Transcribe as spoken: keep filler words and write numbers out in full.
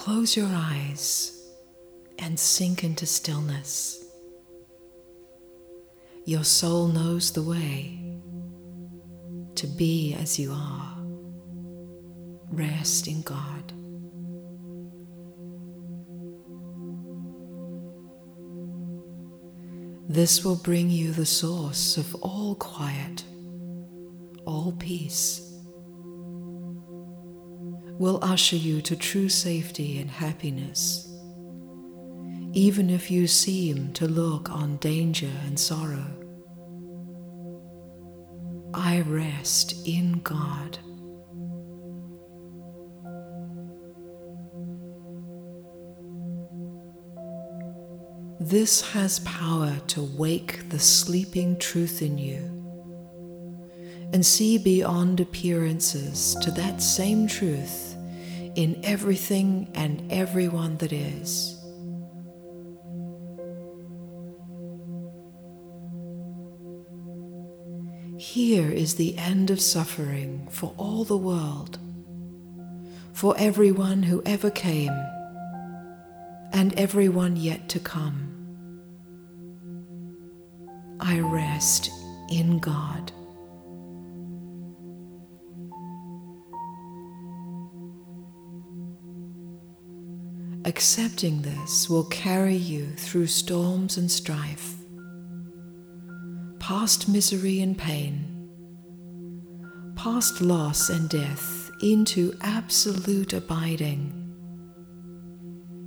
close your eyes and sink into stillness. Your soul knows the way to be as you are. Rest in God. This will bring you the source of all quiet, all peace. Will usher you to true safety and happiness, even if you seem to look on danger and sorrow. I rest in God. This has power to wake the sleeping truth in you and see beyond appearances to that same truth in everything and everyone that is. Here is the end of suffering for all the world, for everyone who ever came and everyone yet to come. I rest in God. Accepting this will carry you through storms and strife, past misery and pain, past loss and death, into absolute abiding